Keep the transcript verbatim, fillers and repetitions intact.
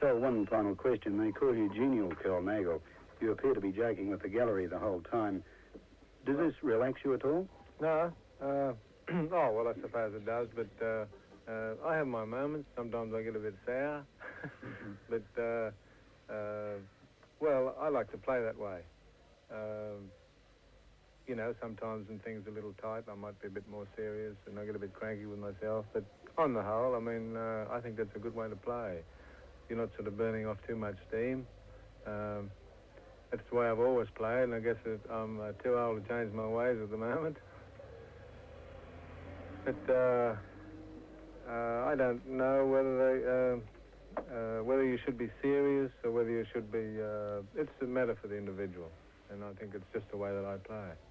Cal, one final question. They call you Genial Cal-Nagle. You appear to be joking with the gallery the whole time. Does this relax you at all? No. Uh, oh, well, I suppose it does, but uh, uh, I have my moments. Sometimes I get a bit sour. Mm-hmm. But, uh, uh, well, I like to play that way. Uh, you know, sometimes when things are a little tight, I might be a bit more serious and I get a bit cranky with myself. But on the whole, I mean, uh, I think that's a good way to play. You're not sort of burning off too much steam. Um, that's the way I've always played, and I guess that I'm uh, too old to change my ways at the moment. But uh, uh, I don't know whether they, uh, uh, whether you should be serious or whether you should be. Uh, it's a matter for the individual, and I think it's just the way that I play.